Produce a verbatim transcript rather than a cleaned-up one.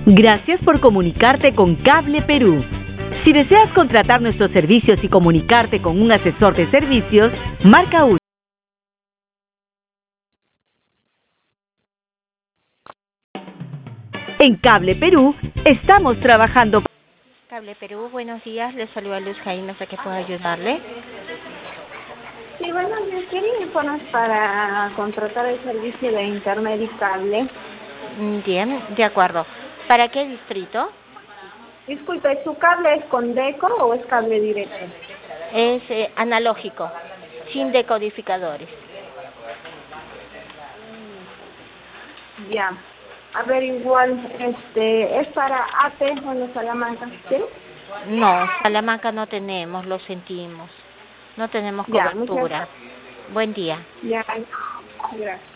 Gracias por comunicarte con Cable Perú. Si deseas contratar nuestros servicios y comunicarte con un asesor de servicios, marca uno. En Cable Perú estamos trabajando. Cable Perú, buenos días. Les saluda Luz Jaime, no sé qué puedo ayudarle. Sí, bueno, yo quería informes para contratar el servicio de internet y cable. Bien, de acuerdo. ¿Para qué distrito? Disculpe, ¿su cable es con deco o es cable directo? Es eh, analógico, sin decodificadores. Ya. A ver, igual, este, es para A T, bueno, Salamanca, ¿sí? No, Salamanca no tenemos, lo sentimos. No tenemos Ya, cobertura. muchas... Buen día. Ya, gracias.